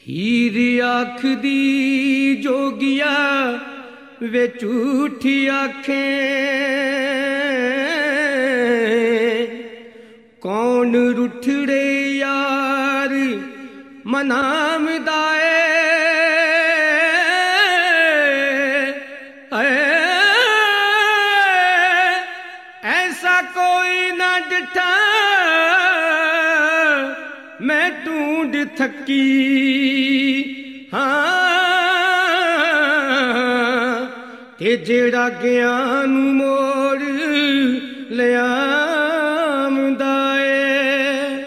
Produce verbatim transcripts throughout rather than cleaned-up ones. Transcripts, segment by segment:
हीर आखदी जोगिया वे झूठी आखें, कौन रुठड़े यार मनामदा ऐसा कोई ना डिठा मैं ढूंढ थकी। हाँ ते जेड़ा ज्ञान मोड़ लियामदा है।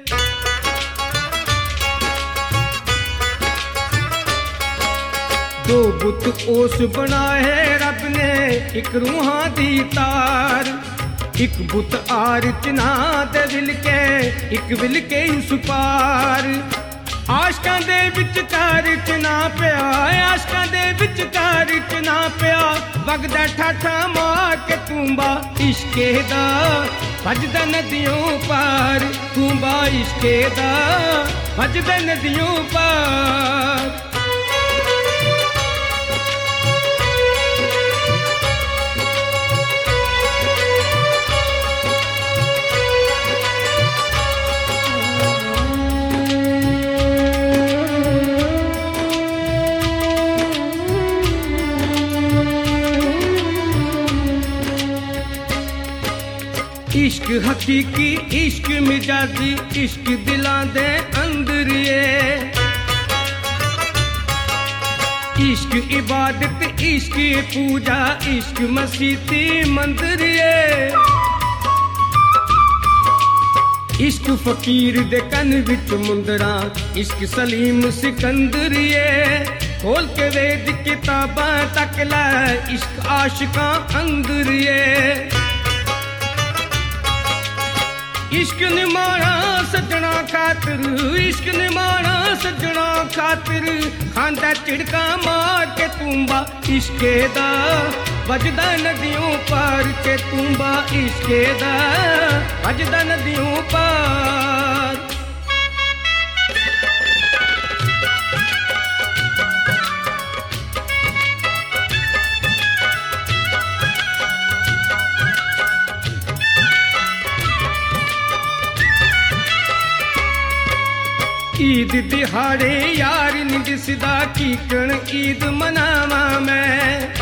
दो बुत ओस बनाए रब ने एक रूहां दी तार, एक बुत आर चना दे विल के एक विल के उस पार। आशकां दे विचकार चना पिया, आशकां दे विचकार चना पिया, वगदा ठाठा मार के तूंबा इश्के दा भजदा नदियों पार, तूंबा इश्के दा भजदा नदियों पार। इश्क हकीकी इश्क मिजाजी इश्क दिलां दे अंदर ये, इश्क इबादत इश्क पूजा इश्क मसीती मंदिर ये। इश्क फकीर दे कन विच मुंदरा इश्क सलीम सिकंदर ये, खोल के वेद किताबां तक लै इश्क आशिकां अंदर ये। इश्क निमाणा सजना खातिर इश्क निमाणा सजना खातिर, खांदा चिड़का मार के तूंबा इश्के दा भजदा नदियों पार के तूंबा इश्के दा भजदा नदियों पार। ईद दिहाड़े यार नी दिसदा कीकण ईद मनावा मैं,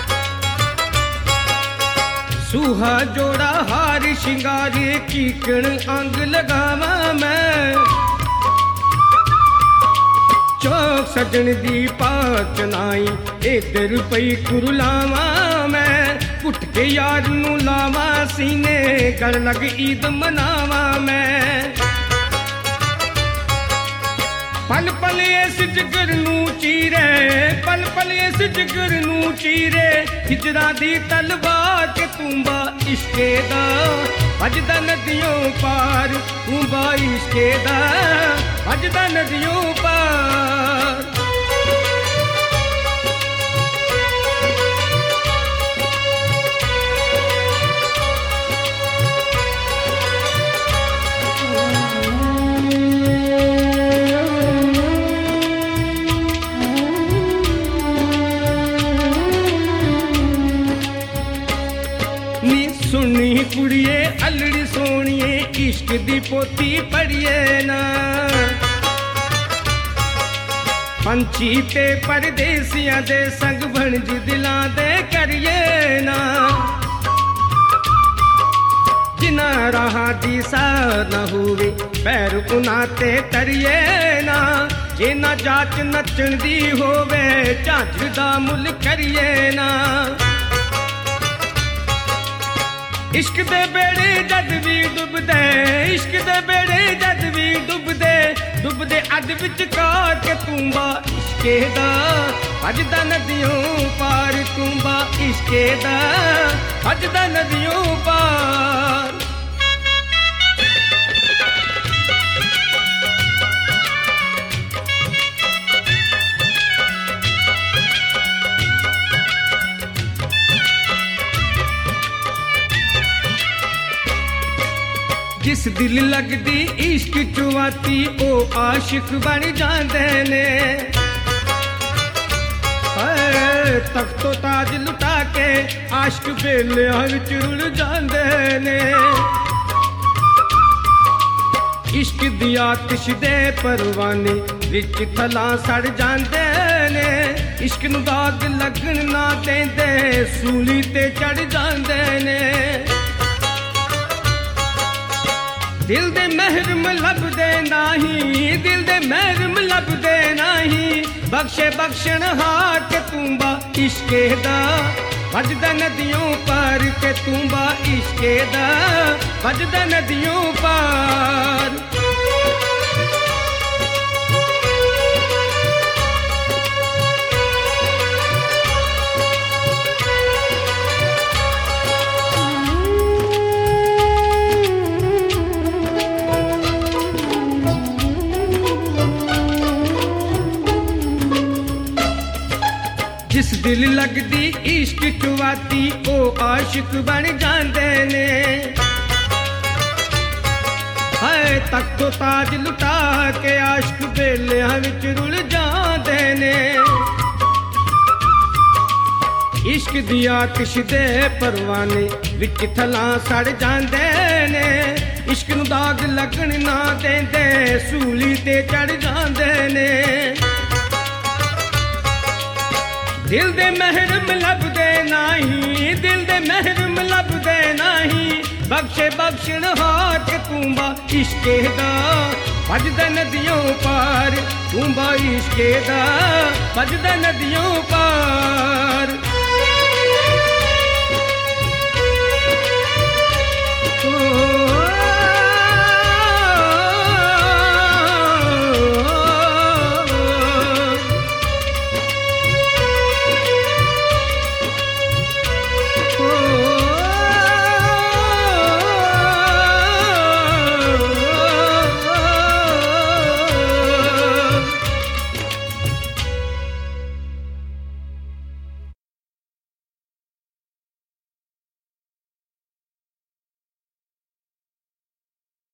सूहा जोड़ा हार शिंगारे कीकण अंग लगावा मैं। चौक सजन दी पाच नाई इधर पई कुरलावा मैं, उठ के यार नू लावा सीने गल लग ईद मनावा मैं। पल पल इस जिगर नू चीरे पल पल इस जिगर नू चीरे, हिजरा दी तलवार के तूंबा इश्के दा भजदा नदियों पार, तूंबा इश्के दा भजदा नदियों पार। सुनी कुड़िए अलड़ी सोनिए इश्क दी पोती पढ़िए ना, पंछी ते परदेसियां दे संग भणज दिलां दे करिए ना। जिना राह दी सा न होवे पैर उना ते तरिए ना, जे ना जाच नचण दी होवे झांझ दा मुल करिए ना। इश्क दे बेड़े जद भी डुबदे इश्क दे बेड़े जद भी डुबदे डुबदे अद विचकार के तूंबा इश्के दा भजदा नदियों पार, तूंबा इश्के दा भजदा नदियों पार। जिस दिल लगदी इश्क चुवाती ओ आशिक बन जांदे ने। तख्तो ताज लुटा के आशिक बेलियां विच रुल जांदे ने। इश्क दी आतिश दे परवाने विच थलां सड़ जांदे ने। इश्क नूं दाग लगन ना देंदे सूली ते चढ़ जांदे ने। दिल दे महरम लभदे नाही, दिल दे महरम लभदे नाही। बख्शे बख्शण हार के तूंबा इश्के दा वजदा नदियों पार के तूंबा इश्के दा वजदा नदियों पार। जिस दिल लगदी इश्क चुवाती ओ आशिक बन जांदे ने। हाय तख्तो ताज लुटा के आशिक बेलियां विच रुल जांदे ने। इश्क दी आतिश दे परवाने विच थलां सड़ जांदे ने। इश्क नूं दाग लगन ना देंदे सूली ते चढ़ जांदे ने। दिल दे महरम लभदे नाही, दिल दे महरम लभदे नाही। बख्शे बख्शण हार के तूंबा इश्के दा वजदा नदियों पार। तूंबा इश्के दा वजदा नदियों पार।